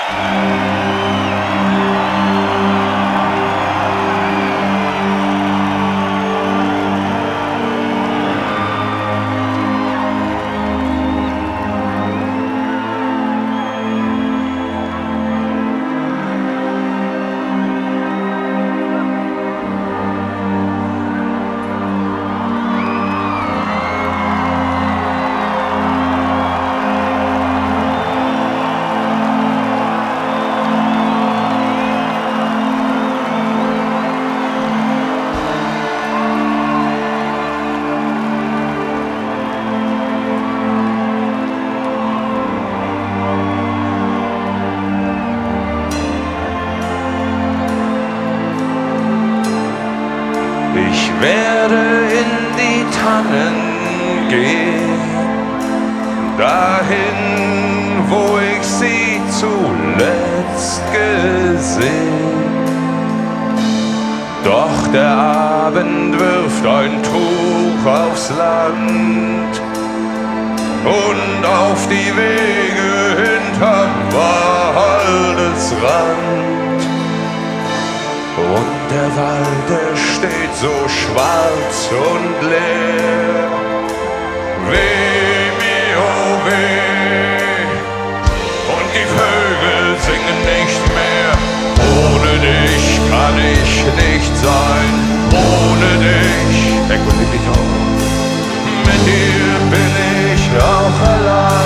Ich werde in die Tannen gehen, dahin, wo ich sie zuletzt gesehen. Doch der Abend wirft ein Tuch aufs Land und auf die Wege hinterm Waldesrand. Und der Wald, der steht so schwarz und leer. Weh mir, oh weh. Und die Vögel singen nicht mehr. Ohne dich kann ich nicht sein. Ohne dich, mit dir bin ich auch allein.